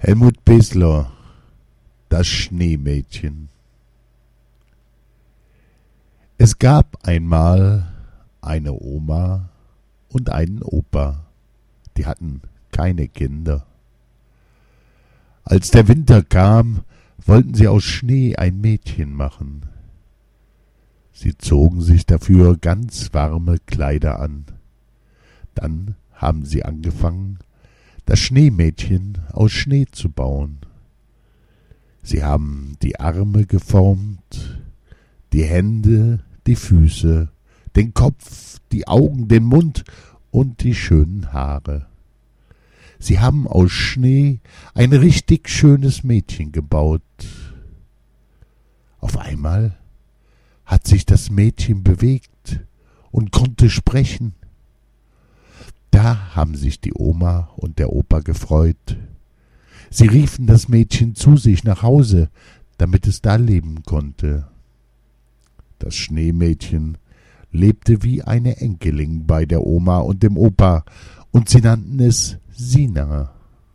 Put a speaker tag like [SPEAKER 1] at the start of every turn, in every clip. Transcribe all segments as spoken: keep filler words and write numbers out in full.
[SPEAKER 1] Helmut Besler, das Schneemädchen. Es gab einmal eine Oma und einen Opa, die hatten keine Kinder. Als der Winter kam, wollten sie aus Schnee ein Mädchen machen. Sie zogen sich dafür ganz warme Kleider an. Dann haben sie angefangen, das Schneemädchen aus Schnee zu bauen. Sie haben die Arme geformt, die Hände, die Füße, den Kopf, die Augen, den Mund und die schönen Haare. Sie haben aus Schnee ein richtig schönes Mädchen gebaut. Auf einmal hat sich das Mädchen bewegt und konnte sprechen. Da haben sich die Oma und der Opa gefreut. Sie riefen das Mädchen zu sich nach Hause, damit es da leben konnte. Das Schneemädchen lebte wie eine Enkelin bei der Oma und dem Opa, und sie nannten es Sina.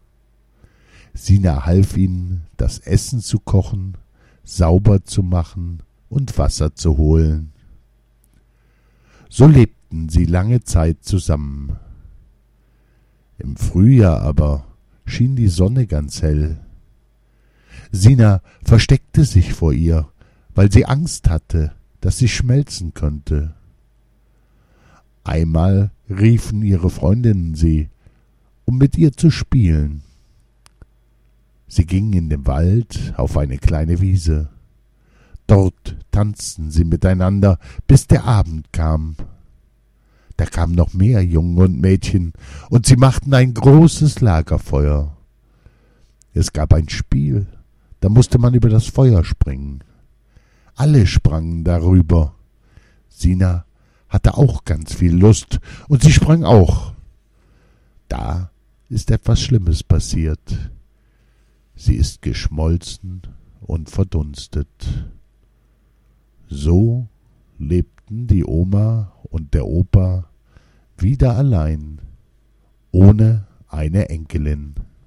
[SPEAKER 1] Sina half ihnen, das Essen zu kochen, sauber zu machen und Wasser zu holen. So lebten sie lange Zeit zusammen. Im Frühjahr aber schien die Sonne ganz hell. Sina versteckte sich vor ihr, weil sie Angst hatte, dass sie schmelzen könnte. Einmal riefen ihre Freundinnen sie, um mit ihr zu spielen. Sie gingen in den Wald auf eine kleine Wiese. Dort tanzten sie miteinander, bis der Abend kam. Da kamen noch mehr Jungen und Mädchen, und sie machten ein großes Lagerfeuer. Es gab ein Spiel, da musste man über das Feuer springen. Alle sprangen darüber. Sina hatte auch ganz viel Lust, und sie sprang auch. Da ist etwas Schlimmes passiert. Sie ist geschmolzen und verdunstet. So lebten die Oma und der Opa wieder allein, ohne eine Enkelin.